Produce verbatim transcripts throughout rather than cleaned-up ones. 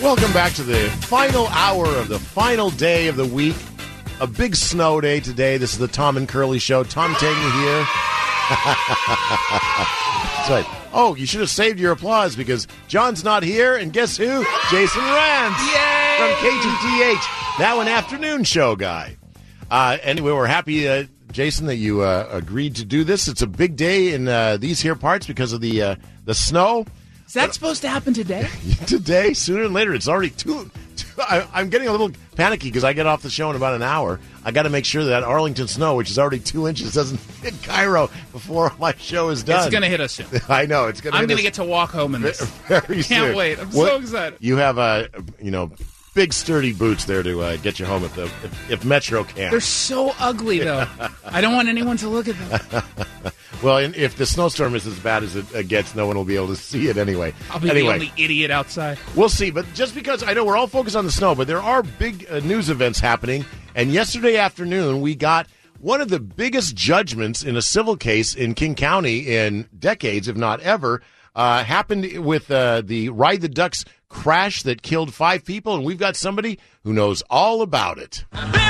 Welcome back to the final hour of the final day of the week. A big snow day today. This is the Tom and Curly Show. Tom Tangy here. That's right. Oh, you should have saved your applause because John's not here, and guess who? Jason Rance. Yay! From K T T H. Now an afternoon show guy. Uh, anyway, we're happy, uh, Jason, that you uh, agreed to do this. It's a big day in uh, these here parts because of the uh, the snow. Is that supposed to happen today? Today, sooner than later. It's already too... too I, I'm getting a little panicky because I get off the show in about an hour. I got to make sure that Arlington snow, which is already two inches, doesn't hit Cairo before my show is done. It's going to hit us soon. I know. It's going to I'm hit going to us get to walk home in this. Very soon. Can't wait. I'm what, so excited. You have, uh, you know, big sturdy boots there to uh, get you home if, the, if, if Metro can. They're so ugly, though. I don't want anyone to look at them. Well, and if the snowstorm is as bad as it uh, gets, no one will be able to see it anyway. I'll be anyway, the only idiot outside. We'll see. But just because I know we're all focused on the snow, but there are big uh, news events happening. And yesterday afternoon, we got one of the biggest judgments in a civil case in King County in decades, if not ever, uh, happened with uh, the Ride the Ducks crash that killed five people. And we've got somebody who knows all about it.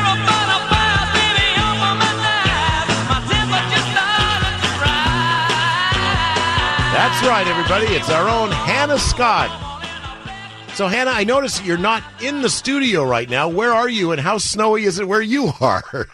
That's right, everybody. It's our own Hannah Scott. So, Hannah, I notice you're not in the studio right now. Where are you, and how snowy is it where you are?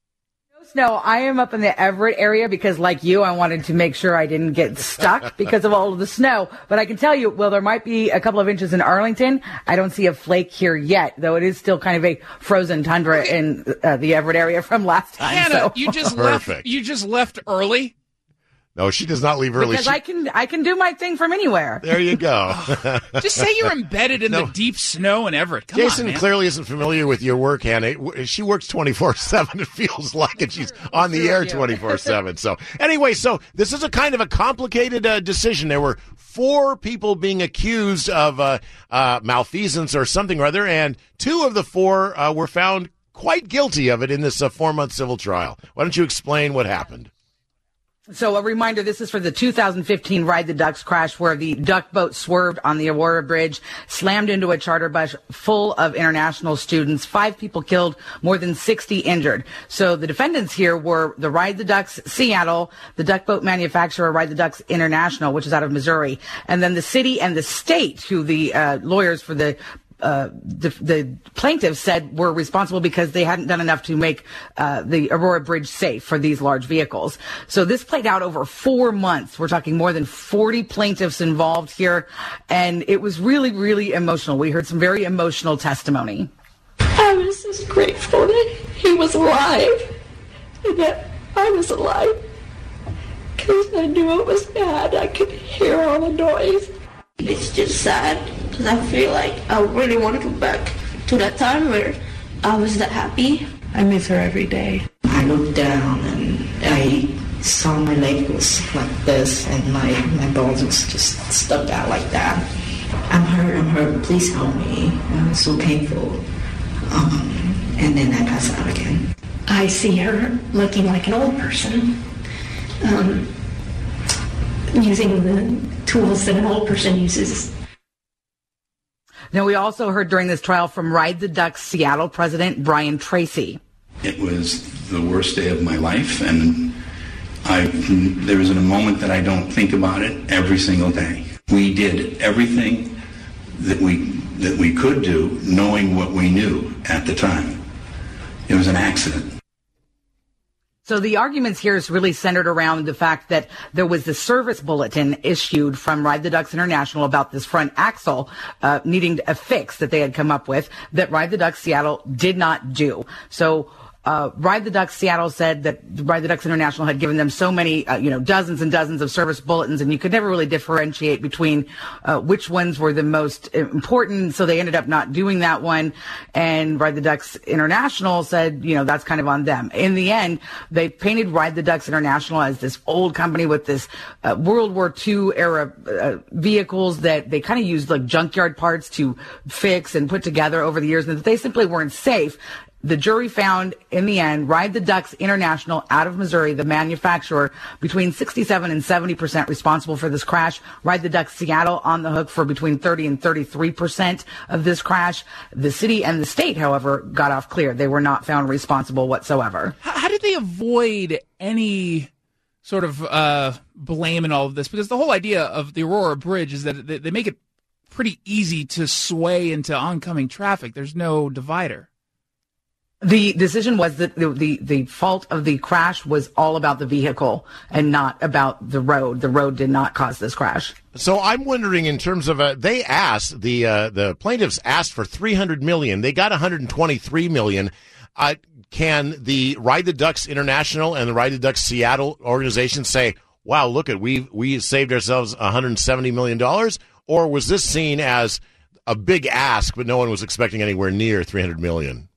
No, I am up in the Everett area because, like you, I wanted to make sure I didn't get stuck because of all of the snow. But I can tell you, well, there might be a couple of inches in Arlington. I don't see a flake here yet, though it is still kind of a frozen tundra in uh, the Everett area from last time. Hannah, so. you just Perfect. left. You just left early. No, she does not leave early. Because she... I can, I can do my thing from anywhere. There you go. Just say you're embedded in No. the deep snow in Everett. Come Jason on, man. clearly isn't familiar with your work, Hannah. She works twenty-four seven, it feels like, and she's on the air twenty-four seven. So, anyway, so this is a kind of a complicated uh, decision. There were four people being accused of uh, uh, malfeasance or something or other, and two of the four uh, were found quite guilty of it in this uh, four-month civil trial. Why don't you explain what happened? So a reminder, this is for the two thousand fifteen Ride the Ducks crash where the duck boat swerved on the Aurora Bridge, slammed into a charter bus full of international students. Five people killed, more than sixty injured. So the defendants here were the Ride the Ducks Seattle, the duck boat manufacturer Ride the Ducks International, which is out of Missouri, and then the city and the state, who the uh, lawyers for the Uh, the, the plaintiffs said were responsible because they hadn't done enough to make uh, the Aurora Bridge safe for these large vehicles. So this played out over four months. We're talking more than forty plaintiffs involved here, and it was really, really emotional. We heard some very emotional testimony. I was just grateful that he was alive and that I was alive because I knew it was bad. I could hear all the noise. It's just sad because I feel like I really want to go back to that time where I was that happy. I miss her every day. I looked down and I saw my leg was like this and my, my bones was just stuck out like that. I'm hurt, I'm hurt, please help me. It was so painful. Um, and then I passed out again. I see her looking like an old person, um, using the tools that an old person uses. Now, we also heard during this trial from Ride the Ducks Seattle president Brian Tracy. It was the worst day of my life, and I there was a moment that I don't think about it every single day. We did everything that we that we could do, knowing what we knew at the time. It was an accident. So the arguments here is really centered around the fact that there was the service bulletin issued from Ride the Ducks International about this front axle uh, needing a fix that they had come up with that Ride the Ducks Seattle did not do. So Uh, Ride the Ducks Seattle said that Ride the Ducks International had given them so many, uh, you know, dozens and dozens of service bulletins, and you could never really differentiate between uh, which ones were the most important. So they ended up not doing that one. And Ride the Ducks International said, you know, that's kind of on them. In the end, they painted Ride the Ducks International as this old company with this uh, World War Two era uh, vehicles that they kind of used like junkyard parts to fix and put together over the years, and that they simply weren't safe. the jury found in the end Ride the Ducks International out of Missouri, the manufacturer, between sixty-seven and seventy percent responsible for this crash. Ride the Ducks Seattle on the hook for between thirty and thirty-three percent of this crash. The city and the state, however, got off clear. They were not found responsible whatsoever. How, how did they avoid any sort of uh, blame in all of this? Because the whole idea of the Aurora Bridge is that they, they make it pretty easy to sway into oncoming traffic. There's no divider. The decision was that the, the, the fault of the crash was all about the vehicle and not about the road. The road did not cause this crash. So I'm wondering, in terms of uh, they asked the uh, the plaintiffs asked for three hundred million dollars. They got one hundred twenty-three million dollars. Uh, can the Ride the Ducks International and the Ride the Ducks Seattle organization say, "Wow, look at we we saved ourselves one hundred seventy million dollars," or was this seen as a big ask, but no one was expecting anywhere near three hundred million dollars?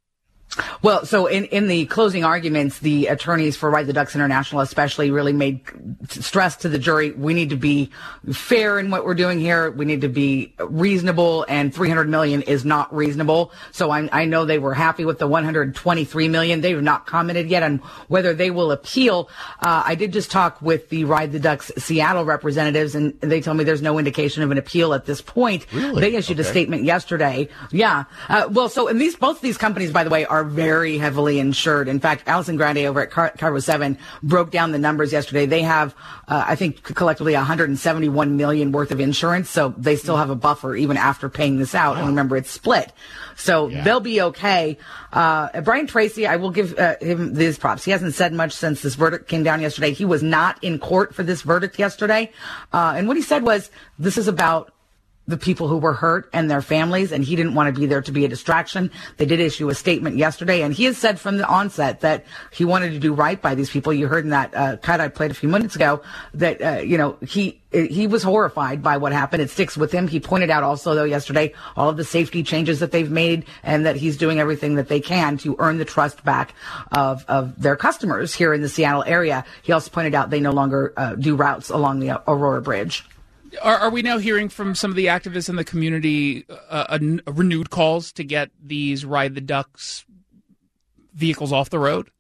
Well, so in, in the closing arguments, the attorneys for Ride the Ducks International especially really made stress to the jury, we need to be fair in what we're doing here. We need to be reasonable, and three hundred million dollars is not reasonable. So I, I know they were happy with the one hundred twenty-three million dollars. They have not commented yet on whether they will appeal. Uh, I did just talk with the Ride the Ducks Seattle representatives, and they told me there's no indication of an appeal at this point. Really? They issued Okay. a statement yesterday. Yeah. Uh, well, so, and these, both of these companies, by the way, are very heavily insured. In fact, Allison Grande over at Car- Carvo seven broke down the numbers yesterday. They have, uh, I think, collectively one hundred seventy-one million dollars worth of insurance, so they still have a buffer even after paying this out. And remember, it's split. So Yeah. they'll be okay. Uh, Brian Tracy, I will give uh, him these props. He hasn't said much since this verdict came down yesterday. He was not in court for this verdict yesterday. Uh, and what he said was, this is about the people who were hurt and their families, and he didn't want to be there to be a distraction. They did issue a statement yesterday, and he has said from the onset that he wanted to do right by these people. You heard in that uh, cut I played a few minutes ago that, uh, you know, he he was horrified by what happened. It sticks with him. He pointed out also, though, yesterday, all of the safety changes that they've made and that he's doing everything that they can to earn the trust back of, of their customers here in the Seattle area. He also pointed out they no longer uh, do routes along the Aurora Bridge. Are, are we now hearing from some of the activists in the community uh, a, a renewed calls to get these Ride the Ducks vehicles off the road?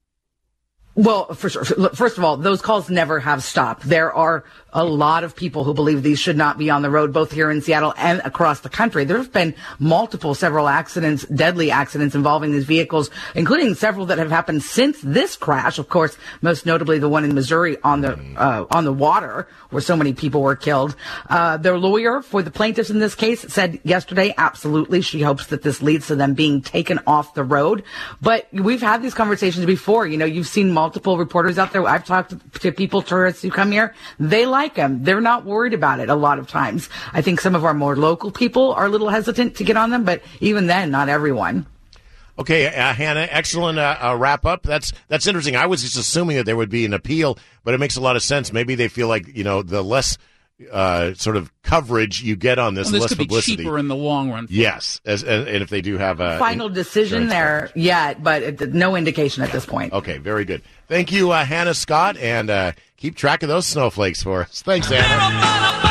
Well, for sure. First of all, those calls never have stopped. There are a lot of people who believe these should not be on the road, both here in Seattle and across the country. There have been multiple, several accidents, deadly accidents involving these vehicles, including several that have happened since this crash. Of course, most notably the one in Missouri on the uh, on the water, where so many people were killed. Uh, their lawyer for the plaintiffs in this case said yesterday, absolutely, she hopes that this leads to them being taken off the road. But we've had these conversations before. You know, you've seen multiple reporters out there. I've talked to people, tourists who come here. They like them. They're not worried about it a lot of times. I think some of our more local people are a little hesitant to get on them, but even then, not everyone. Okay, uh, Hannah, excellent uh, uh, wrap up. That's that's interesting. I was just assuming that there would be an appeal, but it makes a lot of sense. Maybe they feel like, you know, the less uh, sort of coverage you get on this, Well, this less could publicity. be cheaper in the long run. Yes, as, as, and if they do have a Final decision there yet, but it, no indication at this point. Okay, very good. Thank you, uh, Hannah Scott, and uh, keep track of those snowflakes for us. Thanks, Hannah.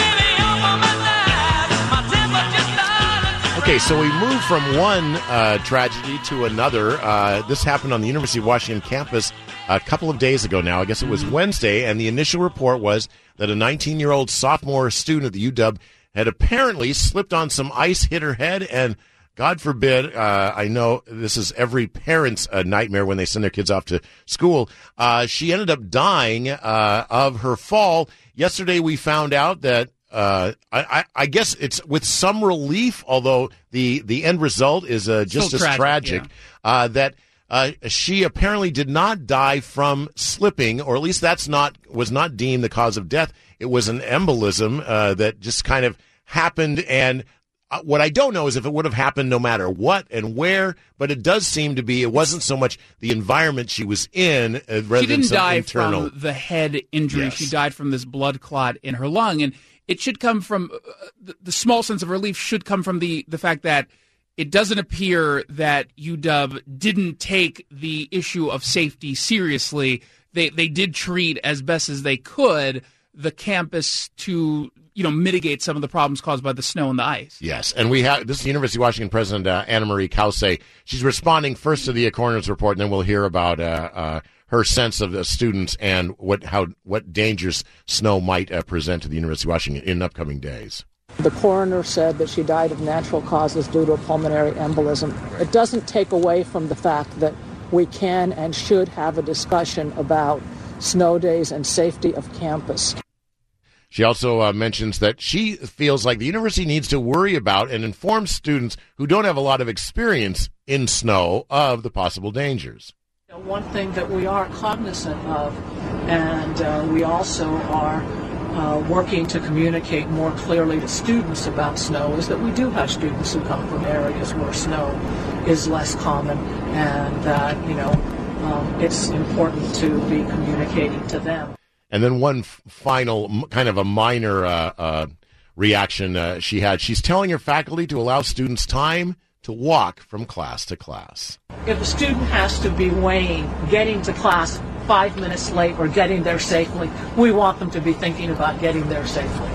Okay, so we move from one uh, tragedy to another. Uh, this happened on the University of Washington campus a couple of days ago now. I guess it was Wednesday, and the initial report was that a nineteen-year-old sophomore student at the U W had apparently slipped on some ice, hit her head, and God forbid, uh, I know this is every parent's uh, nightmare when they send their kids off to school. Uh, she ended up dying uh, of her fall. Yesterday we found out that Uh, I, I guess it's with some relief, although the, the end result is uh, just Still as tragic, tragic, uh, that uh, she apparently did not die from slipping, or at least that's not was not deemed the cause of death. It was an embolism uh, that just kind of happened, and uh, what I don't know is if it would have happened no matter what and where, but it does seem to be, it wasn't so much the environment she was in, uh, rather She than didn't some die internal. from the head injury. Yes. She died from this blood clot in her lung, and it should come from uh, the, the small sense of relief should come from the, the fact that it doesn't appear that U W didn't take the issue of safety seriously. They they did treat as best as they could the campus to, you know, mitigate some of the problems caused by the snow and the ice. Yes, and we have this is University of Washington President uh, Anna Marie Kause. She's responding first to the coroner's report, and then we'll hear about uh, uh, her sense of the students and what how what dangers snow might uh, present to the University of Washington in upcoming days. The coroner said that she died of natural causes due to a pulmonary embolism. It doesn't take away from the fact that we can and should have a discussion about snow days and safety of campus. She also uh, mentions that she feels like the university needs to worry about and inform students who don't have a lot of experience in snow of the possible dangers. One thing that we are cognizant of, and uh, we also are uh, working to communicate more clearly to students about snow, is that we do have students who come from areas where snow is less common, and that, you know, um, it's important to be communicating to them. And then one f- final m- kind of a minor uh, uh, reaction uh, she had. She's telling her faculty to allow students time to walk from class to class. If a student has to be weighing getting to class five minutes late or getting there safely, we want them to be thinking about getting there safely.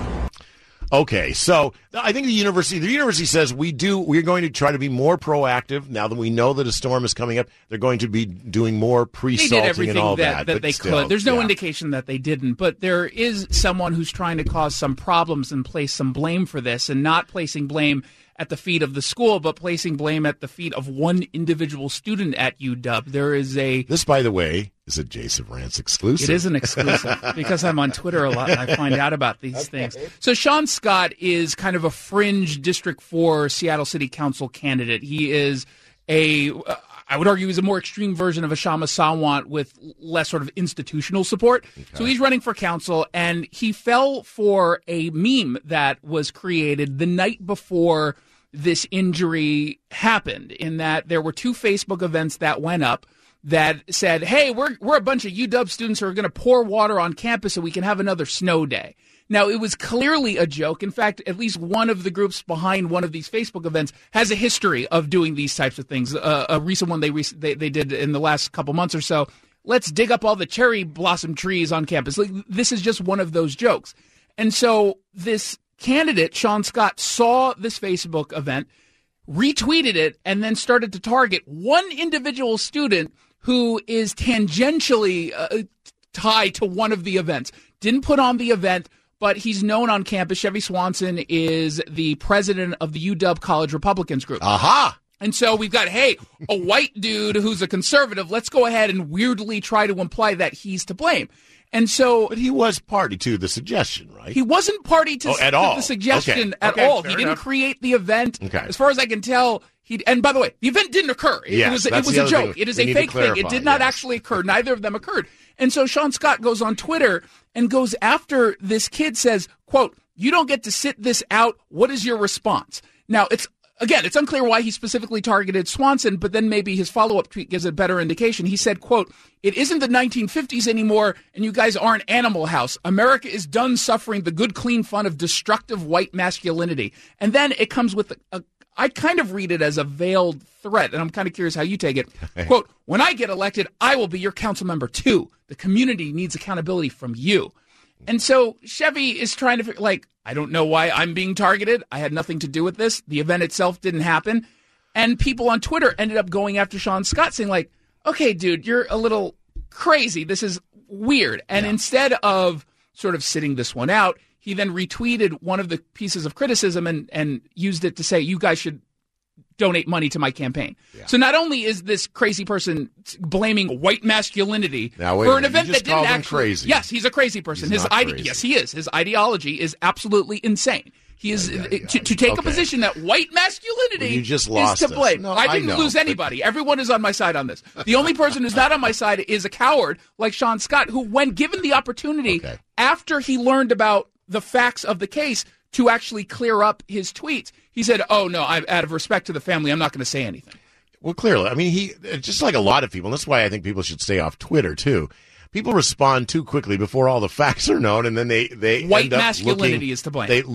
Okay, so I think the university, the university says we do, we're going to try to be more proactive now that we know that a storm is coming up. They're going to be doing more pre-salting and all that, that. that but they still, could. There's no yeah. indication that they didn't, but there is someone who's trying to cause some problems and place some blame for this, and not placing blame at the feet of the school, but placing blame at the feet of one individual student at U W. There is a... This, by the way, is a Jason Rantz exclusive. It is an exclusive because I'm on Twitter a lot and I find out about these okay. things. So Sean Scott is kind of a fringe District four Seattle City Council candidate. He is a... Uh, I would argue he's a more extreme version of a Kshama Sawant with less sort of institutional support. Okay. So he's running for council, and he fell for a meme that was created the night before this injury happened, in that there were two Facebook events that went up that said, hey, we're we're a bunch of U W students who are going to pour water on campus so we can have another snow day. Now, it was clearly a joke. In fact, at least one of the groups behind one of these Facebook events has a history of doing these types of things. Uh, a recent one they, rec- they they did in the last couple months or so. Let's dig up all the cherry blossom trees on campus. Like, this is just one of those jokes. And so this candidate, Sean Scott, saw this Facebook event, retweeted it, and then started to target one individual student who is tangentially uh, tied to one of the events. Didn't put on the event, but he's known on campus. Chevy Swanson is the president of the U W College Republicans group. Aha! And so we've got, hey, a white dude who's a conservative. Let's go ahead and weirdly try to imply that he's to blame. And so, but he was party to the suggestion, right? He wasn't party to, oh, at to all. the suggestion okay. at okay, all. He didn't enough. create the event. Okay. As far as I can tell, he. And by the way, the event didn't occur. It yes, was, it that's was the a joke. Thing it is a fake thing. It did not yes. actually occur. Neither of them occurred. And so Sean Scott goes on Twitter and goes after this kid, says, quote, "You don't get to sit this out. What is your response?" Now, it's Again, it's unclear why he specifically targeted Swanson, but then maybe his follow-up tweet gives a better indication. He said, quote, "It isn't the nineteen fifties anymore, and you guys aren't Animal House. America is done suffering the good, clean fun of destructive white masculinity." And then it comes with a, a I kind of read it as a veiled threat, and I'm kind of curious how you take it. Quote, "When I get elected, I will be your council member too. The community needs accountability from you." And so Chevy is trying to figure, like, I don't know why I'm being targeted. I had nothing to do with this. The event itself didn't happen. And people on Twitter ended up going after Sean Scott, saying, like, okay, dude, you're a little crazy. This is weird. And yeah. instead of sort of sitting this one out, he then retweeted one of the pieces of criticism and, and used it to say, you guys should donate money to my campaign. Yeah. So not only is this crazy person blaming white masculinity now, for an event that didn't actually crazy. Yes, he's a crazy person. He's His not ide- crazy. yes, he is. His ideology is absolutely insane. He is yeah, yeah, yeah. To, to take okay. a position that white masculinity well, you just lost is to blame. No, I didn't I know, lose anybody. But... Everyone is on my side on this. The only person who's not on my side is a coward like Sean Scott, who, when given the opportunity, okay. after he learned about the facts of the case, to actually clear up his tweets, he said, oh, no, I, out of respect to the family, I'm not going to say anything. Well, clearly. I mean, he just like a lot of people, and that's why I think people should stay off Twitter, too. People respond too quickly before all the facts are known, and then they, they White end up masculinity looking, is to blame. They look,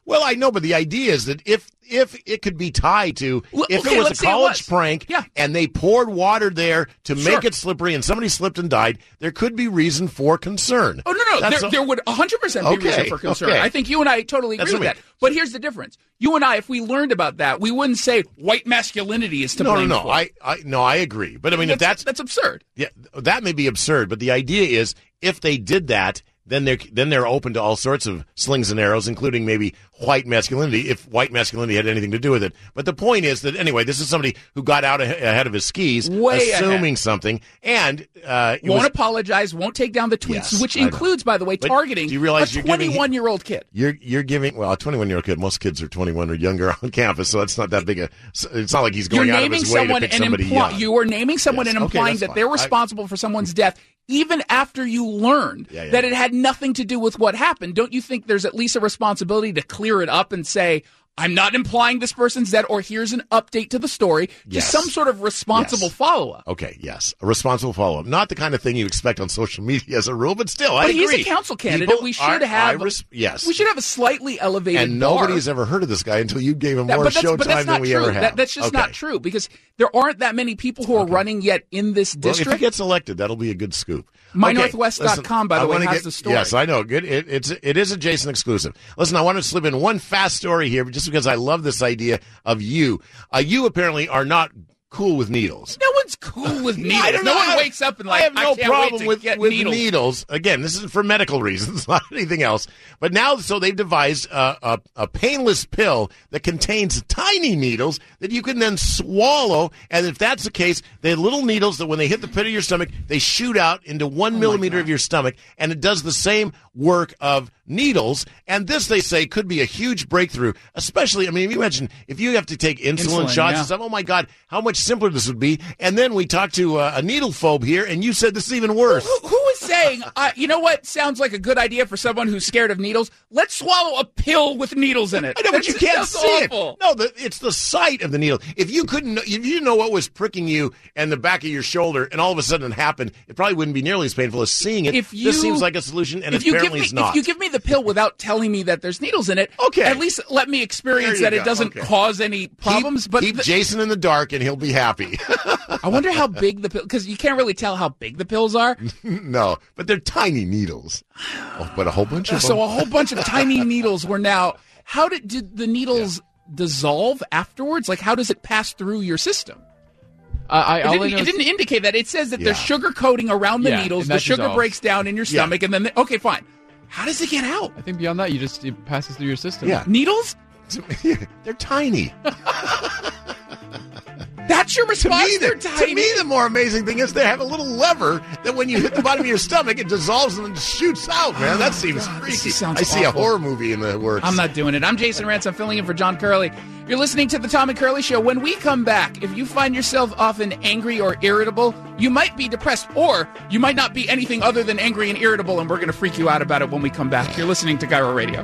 Well, I know, but the idea is that if if it could be tied to, Well, if okay, it was let's a say it college was. prank Yeah. and they poured water there to Sure. make it slippery and somebody slipped and died, there could be reason for concern. Oh, no, no. That's There, a- there would one hundred percent be Okay, reason for concern. okay. I think you and I totally That's agree with what I that. mean. But here's the difference. You and I, if we learned about that, we wouldn't say white masculinity is to no, no, blame no. for. I, I, no, I agree. But I mean, if that's, that's absurd. yeah, that may be absurd. But the idea is, if they did that, then they're then they're open to all sorts of slings and arrows, including maybe white masculinity, if white masculinity had anything to do with it. But the point is that, anyway, this is somebody who got out ahe- ahead of his skis, Way assuming ahead. something, and uh, it Won't was, apologize, won't take down the tweets, Yes, which I know. includes, by the way, But targeting do you realize a you're giving- twenty-one-year-old kid. You're you're giving well a twenty-one-year-old kid. Most kids are twenty-one or younger on campus, so that's not that big a. It's not like he's going You're out of naming his way to someone pick and somebody imply, young. you are naming someone Yes. and Okay, implying that's that fine. they're I- responsible for someone's death, even after you learned Yeah, yeah. that it had nothing to do with what happened. Don't you think there's at least a responsibility to clear it up and say, I'm not implying this person's dead, or here's an update to the story, just Yes. some sort of responsible Yes. follow-up. Okay, yes, a responsible follow-up. Not the kind of thing you expect on social media as a rule, but still, I But agree. he's a council candidate. People we should are- have I res- yes, we should have a slightly elevated and bar. nobody has ever heard of this guy until you gave him That- more but that's, show but that's time not than we true. ever have. That, that's just Okay. not true, because there aren't that many people who are running yet in this Well, if district. he gets elected, that'll be a good scoop. my Okay, northwest dot com, listen, by I the way, wanna has get- the story. Yes, I know. Good. It, it's it is a Jason exclusive. Listen, I want to slip in one fast story here, just because I love this idea of you. Uh, you apparently are not cool with needles. No one's cool with needles. I don't no know. one I- wakes up and like, I have no can't problem wait to with, get with needles. needles. Again, this is for medical reasons, not anything else. But now, so they've devised uh, a, a painless pill that contains tiny needles that you can then swallow. And if that's the case, they're little needles that when they hit the pit of your stomach, they shoot out into one Oh millimeter of your stomach, and it does the same work of needles. And this, they say, could be a huge breakthrough, especially, I mean, if you imagine if you have to take insulin, Insulin, shots yeah. and stuff, oh my God, how much simpler this would be. And then we talked to uh, a needle phobe here, and you said this is even worse. Who, who is saying, uh, you know what sounds like a good idea for someone who's scared of needles? Let's swallow a pill with needles in it. I know, but you That's- can't that's see awful. it. No, the, it's the sight of the needle. If you couldn't, know, if you didn't know what was pricking you and the back of your shoulder, and all of a sudden it happened, it probably wouldn't be nearly as painful as seeing it. If you, this seems like a solution, and if you give apparently me, it's not. If you give me the pill without telling me that there's needles in it, Okay. at least let me experience There you that go. it doesn't Okay. cause any problems. keep, but keep the- Jason in the dark, and he'll be happy. I wonder how big the pill, because you can't really tell how big the pills are. No, but they're tiny needles. Oh, but a whole bunch of So them. a whole bunch of tiny needles were now. How did did the needles dissolve afterwards? Like, how does it pass through your system? Uh, I, It all I didn't, know it is- didn't indicate that. It says that Yeah. there's sugar coating around the Yeah, needles. and The that sugar dissolves. breaks down in your Yeah. stomach, and then the, okay, fine. How does it get out? I think beyond that, you just it passes through your system. Yeah. Needles? They're tiny. That's your To response? me, They're the, tiny. to me, the more amazing thing is they have a little lever that when you hit the bottom of your stomach, it dissolves and then shoots out, man. That seems God, freaky. this sounds I see awful. a horror movie in the works. I'm not doing it. I'm Jason Rantz. I'm filling in for John Curley. You're listening to the Tom and Curley Show. When we come back, if you find yourself often angry or irritable, you might be depressed, or you might not be anything other than angry and irritable, and we're going to freak you out about it when we come back. You're listening to Gyro Radio.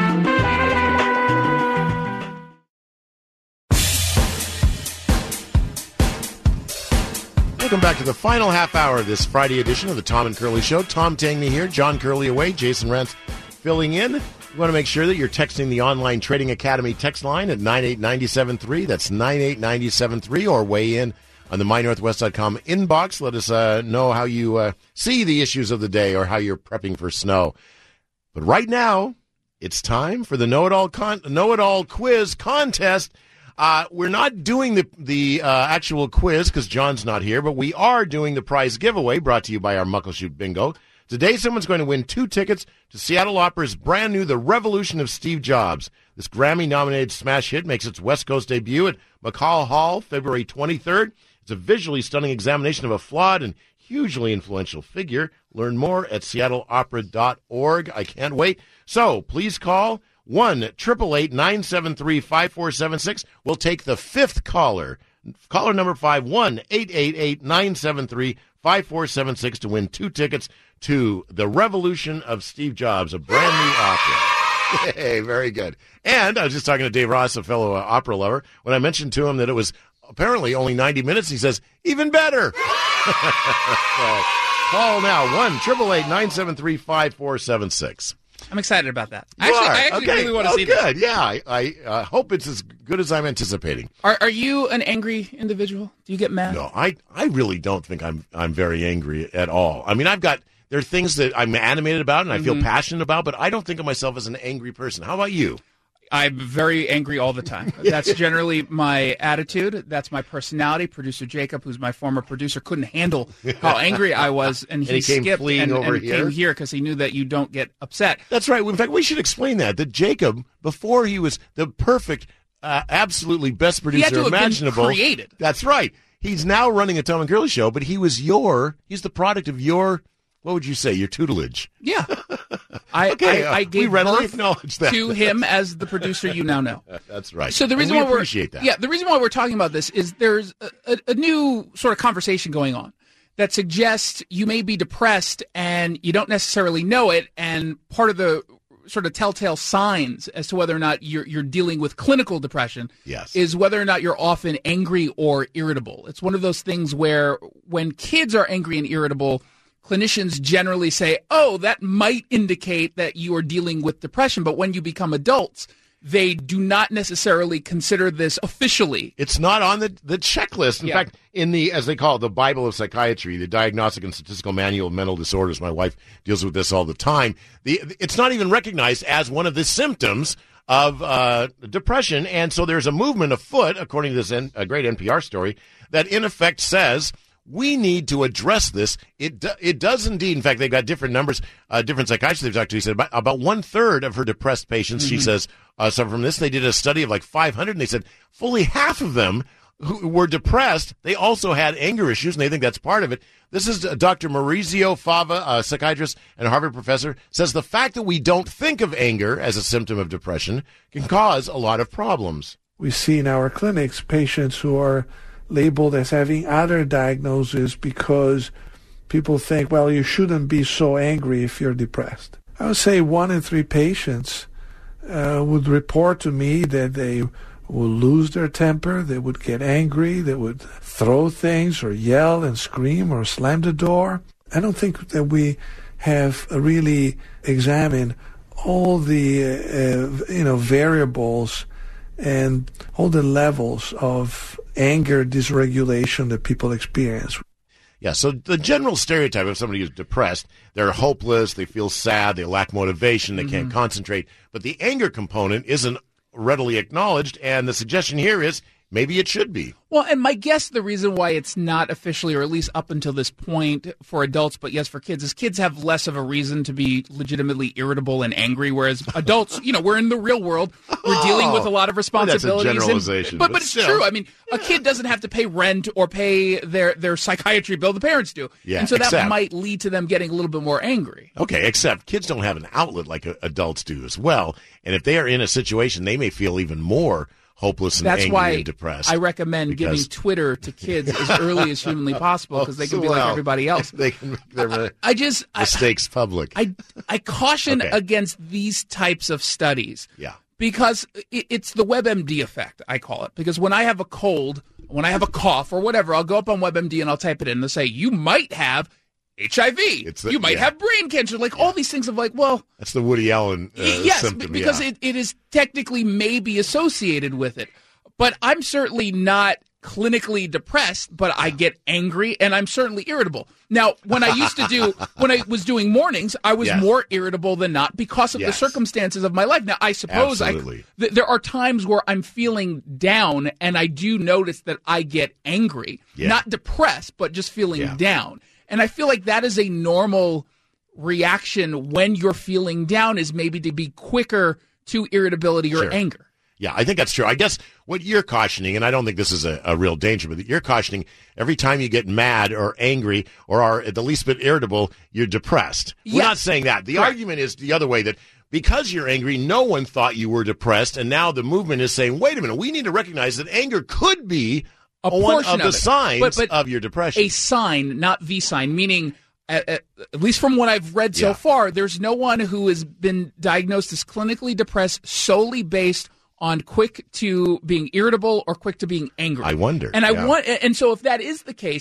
Welcome back to the final half hour of this Friday edition of the Tom and Curley Show. Tom Tangney here, John Curley away, Jason Rentz filling in. You want to make sure that you're texting the Online Trading Academy text line at nine eight nine seven three. That's nine eight nine seven three, or weigh in on the my northwest dot com inbox. Let us uh, know how you uh, see the issues of the day or how you're prepping for snow. But right now, it's time for the Know-It-All con- Know-It-All quiz contest. Uh, we're not doing the the uh, actual quiz because John's not here, but we are doing the prize giveaway brought to you by our Muckleshoot Bingo. Today, someone's going to win two tickets to Seattle Opera's brand new The Revolution of Steve Jobs. This Grammy-nominated smash hit makes its West Coast debut at McCall Hall February twenty-third. It's a visually stunning examination of a flawed and hugely influential figure. Learn more at seattle opera dot org. I can't wait. So please call one eight eight eight, nine seven three, five four seven six. We'll take the fifth caller. Caller number five, one eight eight eight, nine seven three, five four seven six to win two tickets to The Revolution of Steve Jobs, a brand new opera. Hey, very good. And I was just talking to Dave Ross, a fellow uh, opera lover, when I mentioned to him that it was apparently only ninety minutes. He says, even better. So, call now, one eight eight eight, nine seven three, five four seven six. I'm excited about that. You Actually, are? I actually okay. really want to oh, see good. that. Yeah, I, I uh, hope it's as good as I'm anticipating. Are Are you an angry individual? Do you get mad? No, I, I really don't think I'm I'm very angry at all. I mean, I've got there are things that I'm animated about and I feel Mhm. passionate about, but I don't think of myself as an angry person. How about you? I'm very angry all the time. That's generally my attitude. That's my personality. Producer Jacob, who's my former producer, couldn't handle how angry I was, and he, And he came skipped fleeing and, over and here? came here because he knew that you don't get upset. That's right. In fact, we should explain that that Jacob, before he was the perfect, uh, absolutely best He had producer to have been imaginable, created. That's right. He's now running a Tom and Curly show, but he was your. He's the product of your. What would you say? Your tutelage. Yeah. I, Okay, I, uh, I we gave readily birth acknowledge that. to him as the producer you now know. That's right. So the And reason we why we're appreciate that. yeah, the reason why we're talking about this is there's a, a, a new sort of conversation going on that suggests you may be depressed and you don't necessarily know it, and part of the sort of telltale signs as to whether or not you're you're dealing with clinical depression Yes. is whether or not you're often angry or irritable. It's one of those things where when kids are angry and irritable, clinicians generally say, oh, that might indicate that you are dealing with depression. But when you become adults, they do not necessarily consider this officially. It's not on the, the checklist. In Yeah. fact, in the, as they call it, the Bible of Psychiatry, the Diagnostic and Statistical Manual of Mental Disorders, my wife deals with this all the time, the, it's not even recognized as one of the symptoms of uh, depression. And so there's a movement afoot, according to this N- a great N P R story, that in effect says, we need to address this. It do, it does indeed. In fact, they've got different numbers, uh, different psychiatrists they've talked to. He said about, about one third of her depressed patients, Mm-hmm. she says, uh, suffer from this. They did a study of like five hundred, and they said fully half of them who were depressed, they also had anger issues, and they think that's part of it. This is uh, Doctor Maurizio Fava, a psychiatrist and a Harvard professor, says the fact that we don't think of anger as a symptom of depression can cause a lot of problems. We see in our clinics patients who are labeled as having other diagnoses because people think, well, you shouldn't be so angry if you're depressed. I would say one in three patients uh, would report to me that they will lose their temper, they would get angry, they would throw things or yell and scream or slam the door. I don't think that we have really examined all the uh, uh, you know variables and all the levels of anger dysregulation that people experience. Yeah, so the general stereotype of somebody who's depressed, they're hopeless, they feel sad, they lack motivation, they Mm-hmm. can't concentrate. But the anger component isn't readily acknowledged, and the suggestion here is maybe it should be. Well, and my guess the reason why it's not officially, or at least up until this point for adults, but yes for kids, is kids have less of a reason to be legitimately irritable and angry, whereas adults, you know, we're in the real world. We're dealing with a lot of Well, that's a responsibilities. and- generalization, but, but but it's still. true. I mean, a kid doesn't have to pay rent or pay their, their psychiatry bill. The parents do. Yeah, and so that except- might lead to them getting a little bit more angry. Okay, except kids don't have an outlet like uh, adults do as well. And if they are in a situation, they may feel even more hopeless and That's angry why and depressed. I recommend because- giving Twitter to kids as early as humanly possible because they can be like Well, everybody else. They can make their uh, I just I, mistakes public. I I caution Okay. against these types of studies. Yeah. Because it, it's the WebMD effect, I call it. Because when I have a cold, when I have a cough or whatever, I'll go up on WebMD and I'll type it in and they'll say, you might have H I V. It's the- you might yeah. have brain cancer. Like all these things of like, well, That's the Woody Allen uh, yes, symptom. because yeah. it, it is technically maybe associated with it. But I'm certainly not clinically depressed, but I get angry and I'm certainly irritable. Now, when I used to do, when I was doing mornings, I was Yes. more irritable than not because of Yes. the circumstances of my life. Now, I suppose I, Absolutely. th- there are times where I'm feeling down and I do notice that I get angry, Yeah. not depressed, but just feeling Yeah. down. And I feel like that is a normal reaction when you're feeling down, is maybe to be quicker to irritability or Sure. anger. Yeah, I think that's true. I guess what you're cautioning, and I don't think this is a, a real danger, but you're cautioning every time you get mad or angry or are at the least bit irritable, you're depressed. We're Yes. not saying that. The Correct. argument is the other way, that because you're angry, no one thought you were depressed, and now the movement is saying, wait a minute, we need to recognize that anger could be A one portion of the of it. signs But- but of your depression. A sign, not the sign, meaning, at, at, at least from what I've read so Yeah. far, there's no one who has been diagnosed as clinically depressed solely based on quick to being irritable or quick to being angry. I wonder, And I yeah. want, and so if that is the case,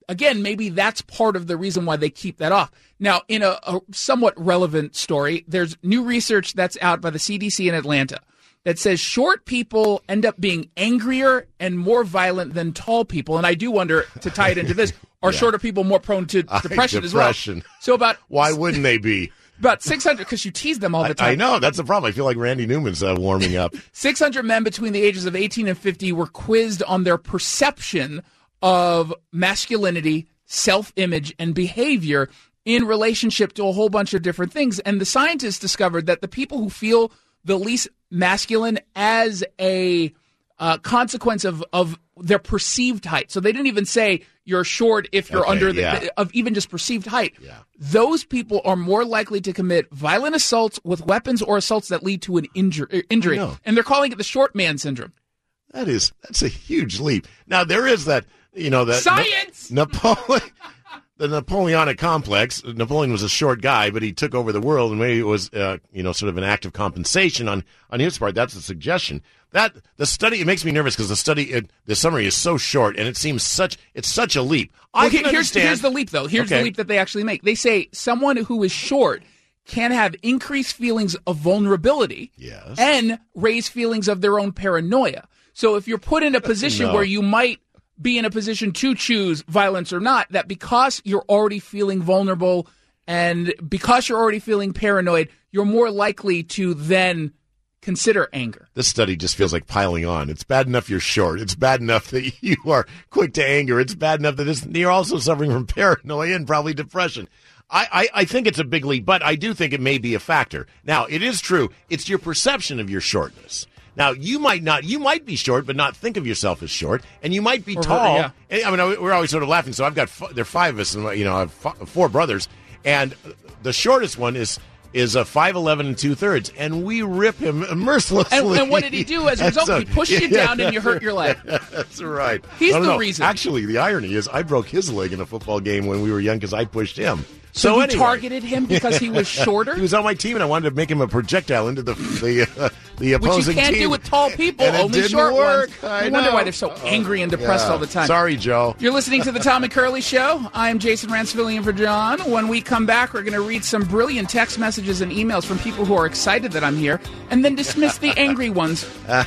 again, maybe that's part of the reason why they keep that off. Now, in a, a somewhat relevant story, there's new research that's out by the C D C in Atlanta that says short people end up being angrier and more violent than tall people. And I do wonder, to tie it into this, are yeah. shorter people more prone to depression, depression as well? So about Why wouldn't they be? About six hundred, because you tease them all the time. I, I know, that's the problem. I feel like Randy Newman's uh, warming up. six hundred men between the ages of eighteen and fifty were quizzed on their perception of masculinity, self-image, and behavior in relationship to a whole bunch of different things. And the scientists discovered that the people who feel the least masculine as a uh, consequence of, of their perceived height. So they didn't even say you're short if you're okay, under the, yeah. the of even just perceived height. Yeah. Those people are more likely to commit violent assaults with weapons or assaults that lead to an injur- injury. And they're calling it the short man syndrome. That is, that's a huge leap. Now, there is that, you know, that science. Na- Napoleon, the Napoleonic complex. Napoleon was a short guy, but he took over the world, and maybe it was, uh, you know, sort of an act of compensation on, on his part. That's a suggestion. That the study, it makes me nervous because the study, it, the summary is so short, and it seems such, it's such a leap. I well, can here's, understand. Here's the leap, though. Here's okay. the leap that they actually make. They say someone who is short can have increased feelings of vulnerability yes. and raise feelings of their own paranoia. So if you're put in a position no. where you might be in a position to choose violence or not, that because you're already feeling vulnerable and because you're already feeling paranoid, you're more likely to then consider anger. This study just feels like piling on. It's bad enough you're short. It's bad enough that you are quick to anger. It's bad enough that it's, you're also suffering from paranoia and probably depression. I, I, I think it's a big leap, but I do think it may be a factor. Now, it is true. It's your perception of your shortness. Now, you might not, you might be short, but not think of yourself as short, and you might be or, tall. Yeah. I mean, we're always sort of laughing. So I've got, there are five of us, and you know, I have four brothers, and the shortest one is is a five eleven and two thirds, and we rip him mercilessly. And, and what did he do as a result? So, he pushed you down and you hurt your leg. That's right. He's the know. reason. Actually, the irony is I broke his leg in a football game when we were young because I pushed him. So, So you anyway. targeted him because he was shorter? He was on my team, and I wanted to make him a projectile into the the, uh, the opposing team. Which you can't team. do with tall people, and only it didn't short work. ones. I I wonder know. why they're so angry and depressed Yeah. all the time. Sorry, Joe. You're listening to the Tom and Curly Show. I'm Jason Rantz filling in for John. When we come back, we're going to read some brilliant text messages and emails from people who are excited that I'm here, and then dismiss the angry ones.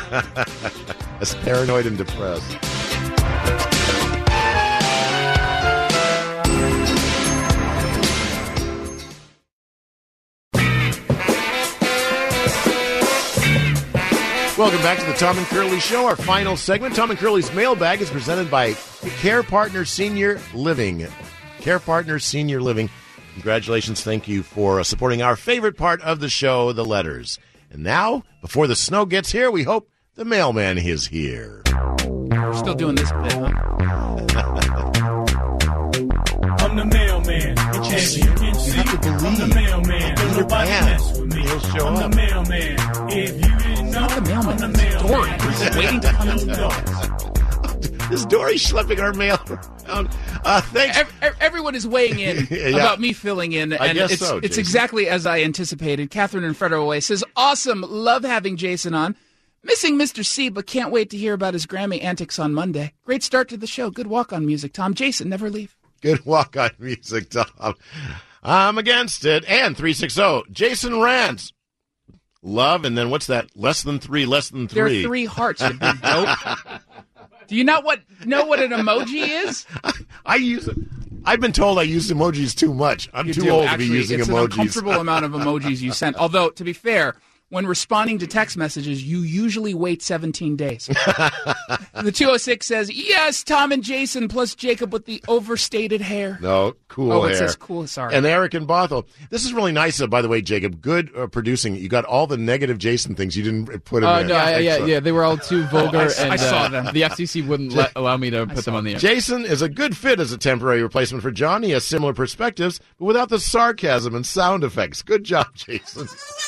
That's paranoid and depressed. Welcome back to the Tom and Curly Show, our final segment. Tom and Curly's mailbag is presented by Care Partners Senior Living. Care Partners Senior Living. Congratulations. Thank you for uh, supporting our favorite part of the show, the letters. And now, before the snow gets here, we hope the mailman is here. We're still doing this bit, huh? I'm the mailman. As you can see, have to believe. I'm the mailman. Peter Nobody Pan. mess with me. He'll show I'm up. the mailman. If you didn't know, Not the mailman. I'm the It's mailman. Dory. He's waiting to come into the door. Is Dory schlepping our mail around? Uh, thanks. Ev- ev- Everyone is weighing in Yeah. about me filling in, I and guess it's, so, it's Jason. exactly as I anticipated. Catherine in Federal Way says, awesome, love having Jason on. Missing Mister C, but can't wait to hear about his Grammy antics on Monday. Great start to the show. Good walk on music, Tom. Jason, never leave. Good walk on music, Tom. I'm against it. And three sixty, Jason Rantz. Love, and then what's that? Less than three, less than There three. are three hearts, you big dope. Do you not what, know what an emoji is? I use it. I've been told I use emojis too much. I'm You too do. old Actually, to be using it's emojis. an uncomfortable amount of emojis you sent. Although, to be fair, when responding to text messages, you usually wait seventeen days. The two oh six says, yes, Tom and Jason plus Jacob with the overstated hair. No, cool oh, hair. it says cool, sorry. And Eric and Bothell. This is really nice, uh, by the way, Jacob. Good uh, producing. You got all the negative Jason things. You didn't put in Oh, there. no, I, yeah, Excellent. yeah, they were all too vulgar, I s- and I saw uh, them. the F C C wouldn't let, allow me to put them on the air. Jason is a good fit as a temporary replacement for John. He has similar perspectives, but without the sarcasm and sound effects. Good job, Jason.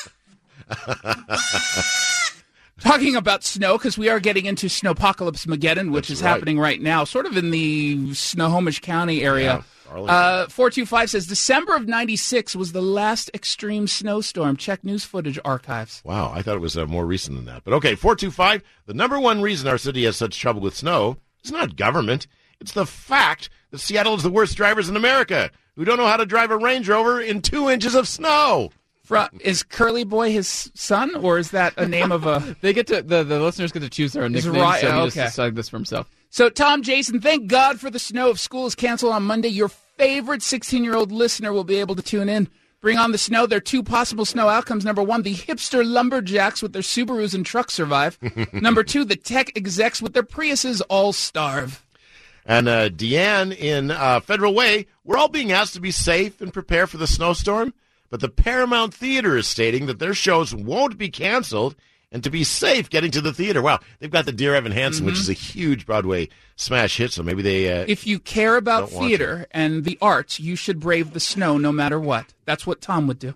Talking about snow, because we are getting into Snowpocalypse Mageddon, which That's is right. happening right now, sort of in the Snohomish County area. Yeah, Arlington. Uh, four two five says, December of ninety-six was the last extreme snowstorm. Check news footage archives. Wow, I thought it was uh, more recent than that. But okay, four two five, the number one reason our city has such trouble with snow is not government. It's the fact that Seattle is the worst drivers in America who don't know how to drive a Range Rover in two inches of snow. Fra- is Curly Boy his son, or is that a name of a... They get to the, the listeners get to choose their own Is nicknames, Ry- so he okay. just decided this for himself. So, Tom, Jason, thank God for the snow. If school is canceled on Monday, your favorite sixteen-year-old listener will be able to tune in. Bring on the snow. There are two possible snow outcomes. Number one, the hipster lumberjacks with their Subarus and trucks survive. Number two, the tech execs with their Priuses all starve. And uh, Deanne in uh, Federal Way, we're all being asked to be safe and prepare for the snowstorm, but the Paramount Theater is stating that their shows won't be canceled and to be safe getting to the theater. Wow, they've got the Dear Evan Hansen, Mm-hmm. which is a huge Broadway smash hit, so maybe they... Uh, If you care about don't want theater and the arts, you should brave the snow no matter what. That's what Tom would do.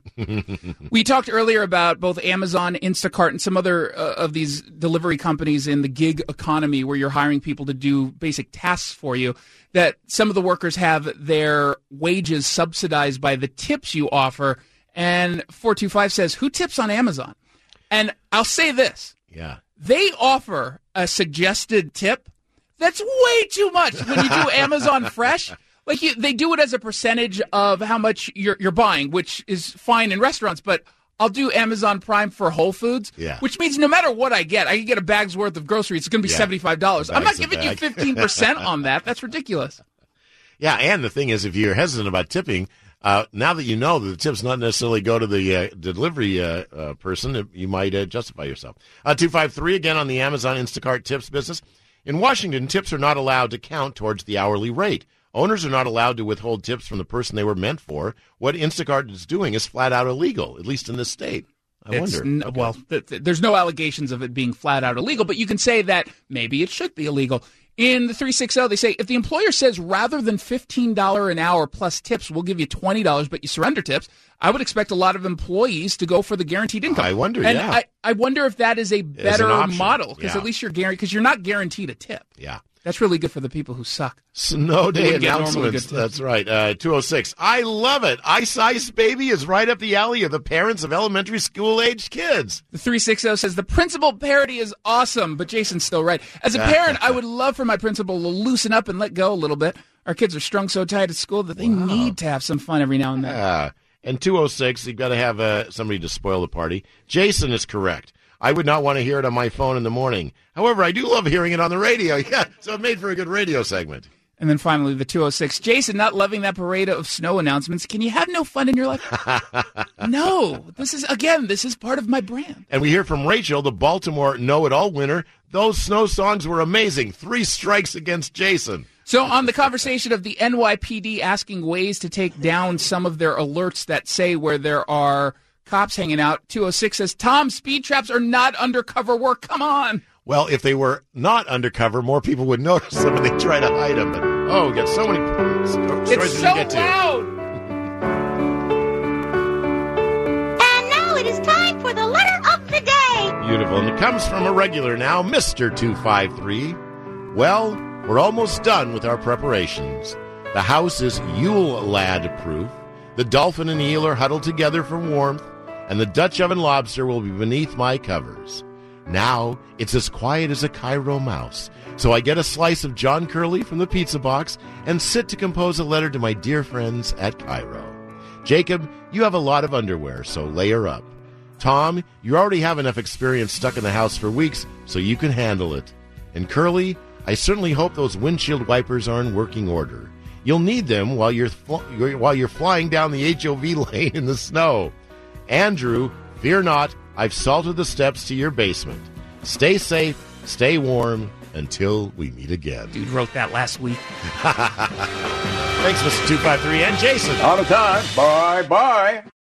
We talked earlier about both Amazon, Instacart, and some other uh, of these delivery companies in the gig economy where you're hiring people to do basic tasks for you, that some of the workers have their wages subsidized by the tips you offer. And four two five says, who tips on Amazon? And I'll say this. yeah. They offer a suggested tip that's way too much when you do Amazon Fresh. Like you, they do it as a percentage of how much you're you're buying, which is fine in restaurants. But I'll do Amazon Prime for Whole Foods, Yeah. which means no matter what I get, I can get a bag's worth of groceries. It's going to be Yeah. seventy-five dollars. I'm not Bag's a giving you bag. fifteen percent on that. That's ridiculous. Yeah, and the thing is, if you're hesitant about tipping, uh, now that you know that the tips not necessarily go to the uh, delivery uh, uh, person, you might uh, justify yourself. Uh, two five three, again, on the Amazon Instacart tips business. In Washington, tips are not allowed to count towards the hourly rate. Owners are not allowed to withhold tips from the person they were meant for. What Instacart is doing is flat out illegal, at least in this state. I It's wonder. n- Okay. Well, th- th- there's no allegations of it being flat out illegal, but you can say that maybe it should be illegal. In the three sixty, they say if the employer says rather than fifteen dollars an hour plus tips, we'll give you twenty dollars, but you surrender tips, I would expect a lot of employees to go for the guaranteed income. I wonder, and yeah. I, I wonder if that is a better option, model, because yeah. at least you're guaranteed, because you're not guaranteed a tip. Yeah. That's really good for the people who suck. Snow They day wouldn't get normally announcements. good tips. That's right. Uh, two oh six. I love it. Ice Ice Baby is right up the alley of the parents of elementary school-aged kids. The three sixty says the principal parody is awesome, but Jason's still right. As a parent, I would love for my principal to loosen up and let go a little bit. Our kids are strung so tight at school that they need to have some fun every now and then. Yeah. And two oh six, you've got to have uh, somebody to spoil the party. Jason is correct. I would not want to hear it on my phone in the morning. However, I do love hearing it on the radio. Yeah, so it made for a good radio segment. And then finally, the two oh six. Jason, not loving that parade of snow announcements. Can you have no fun in your life? No. This is, again, this is part of my brand. And we hear from Rachel, the Baltimore know-it-all winner. Those snow songs were amazing. Three strikes against Jason. So on the conversation of the N Y P D asking ways to take down some of their alerts that say where there are cops hanging out, two oh six says, Tom, speed traps are not undercover work. Come on. Well, if they were not undercover, more people would notice them and they try to hide them. But, oh, we got so many sto- stories It's we so didn't get to. loud. And now it is time for the letter of the day. Beautiful. And it comes from a regular now, Mister two five three. Well, we're almost done with our preparations. The house is Yule Lad proof. The dolphin and eel are huddled together for warmth, and the Dutch oven lobster will be beneath my covers. Now it's as quiet as a Cairo mouse, so I get a slice of John Curley from the pizza box and sit to compose a letter to my dear friends at Cairo. Jacob, you have a lot of underwear, so layer up. Tom, you already have enough experience stuck in the house for weeks, so you can handle it. And Curly, I certainly hope those windshield wipers are in working order. You'll need them while you're fl- while you're flying down the H O V lane in the snow. Andrew, fear not, I've salted the steps to your basement. Stay safe, stay warm, until we meet again. Dude wrote that last week. Thanks, Mister two five three and Jason. Out of time. Bye-bye.